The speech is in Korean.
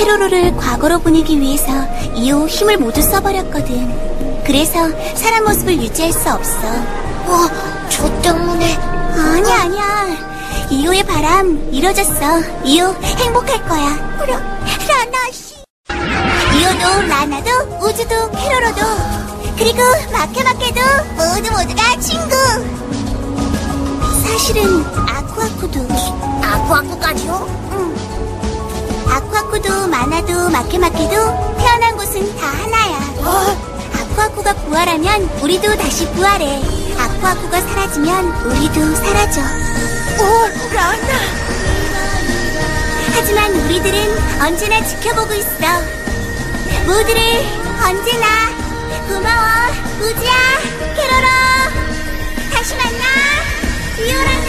캐로로를 과거로 보내기 위해서 이후 힘을 모두 써버렸거든. 그래서 사람 모습을 유지할 수 없어. 저 때문에? 아니야. 이호의 바람 이뤄졌어. 이호 행복할 거야. 라나 씨. 이호도 라나도 우주도 캐로로도 그리고 마케마케도 모두가 친구. 사실은 아쿠아쿠도. 아쿠아쿠까지요? 응. 아쿠아쿠도 마나도 마케마케도 태어난 곳은 다 하나야. 아쿠아쿠가 부활하면 우리도 다시 부활해. 아쿠아쿠가 사라지면 우리도 사라져. 라나. 하지만 우리들은 언제나 지켜보고 있어. 모두를 언제나 고마워. 우주야, 캐로로. 다시 만나. 이호랑